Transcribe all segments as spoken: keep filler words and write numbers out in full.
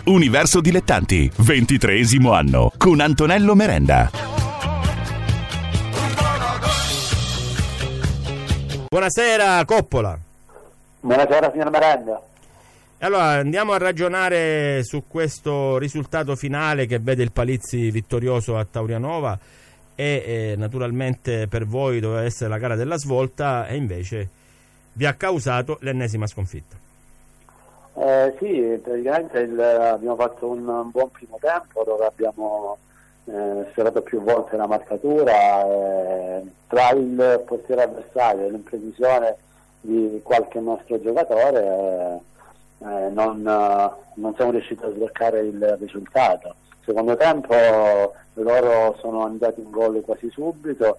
Universo Dilettanti, ventitreesimo anno, con Antonello Merenda. Buonasera Coppola. Buonasera signor Merenda. Allora andiamo a ragionare su questo risultato finale che vede il Palizzi vittorioso a Taurianova e eh, naturalmente per voi doveva essere la gara della svolta e invece vi ha causato l'ennesima sconfitta. Eh, sì, praticamente il, abbiamo fatto un, un buon primo tempo dove abbiamo eh, sfiorato più volte la marcatura, eh, tra il portiere avversario e l'imprecisione di qualche nostro giocatore eh, non, non siamo riusciti a sbloccare il risultato. Secondo tempo loro sono andati in gol quasi subito,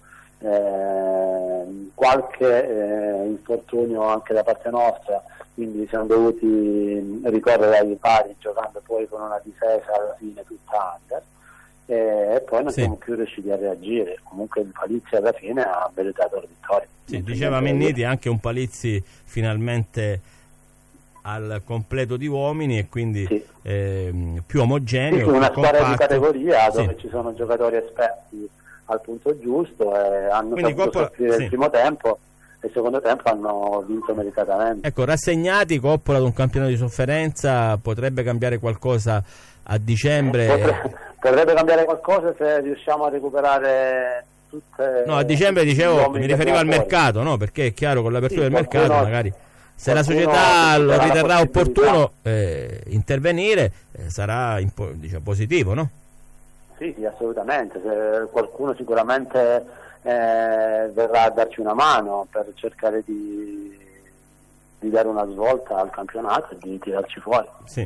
eh, qualche eh, infortunio anche da parte nostra, quindi siamo dovuti ricorrere ai pari giocando poi con una difesa alla fine tutta under e, e poi non sì. siamo più riusciti a reagire. Comunque il Palizzi alla fine ha meritato la vittoria. Sì, diceva Minniti anche un Palizzi finalmente al completo di uomini e quindi sì. eh, più omogeneo, sì, più una compatto. squadra di categoria dove sì. ci sono giocatori esperti al punto giusto e hanno quindi saputo Coppola, soffrire sì. il primo tempo e il secondo tempo hanno vinto meritatamente. Ecco, rassegnati Coppola ad un campionato di sofferenza, potrebbe cambiare qualcosa a dicembre? Potrebbe, potrebbe cambiare qualcosa se riusciamo a recuperare tutte. No, a dicembre dicevo, mi riferivo al mercato, no? Perché è chiaro con l'apertura sì, del mercato qualcuno, magari se la società lo riterrà opportuno eh, intervenire eh, sarà impo- diciamo, positivo, no? Sì, sì, assolutamente. Se qualcuno sicuramente eh, verrà a darci una mano per cercare di, di dare una svolta al campionato e di tirarci fuori. Sì.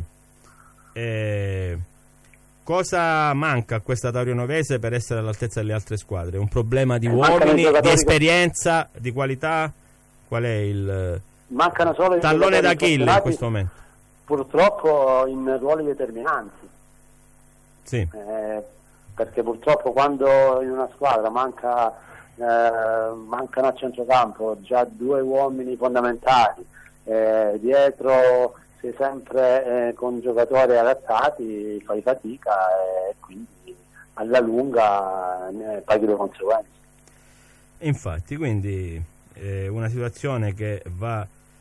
Eh, cosa manca a questa Taurianovese per essere all'altezza delle altre squadre? Un problema di eh, uomini, di esperienza, di qualità? Qual è il Mancano solo i tallone d'Achille in questo momento? Purtroppo in ruoli determinanti. Sì. Eh, perché purtroppo quando in una squadra manca eh, mancano a centrocampo già due uomini fondamentali, eh, dietro sei sempre eh, con giocatori adattati, fai fatica e quindi alla lunga ne paghi le conseguenze. Infatti, quindi eh, una situazione che va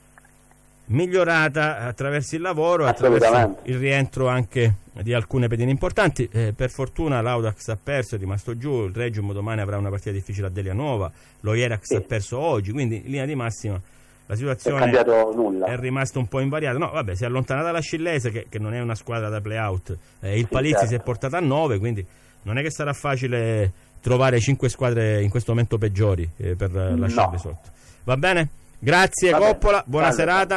migliorata attraverso il lavoro, attraverso il rientro anche di alcune pedine importanti. Eh, per fortuna l'Audax ha perso, è rimasto giù, il Regium domani avrà una partita difficile a Delianova, lo Ierax sì. ha perso oggi, quindi in linea di massima la situazione è, nulla. è rimasta un po' invariata. No, vabbè, si è allontanata la Scillese che, che non è una squadra da play-out, eh, il sì, Palizzi certo. si è portato a nove, quindi non è che sarà facile trovare cinque squadre in questo momento peggiori eh, per lasciarle no. sotto. Va bene? Grazie Va Coppola, bene. buona Salve. serata.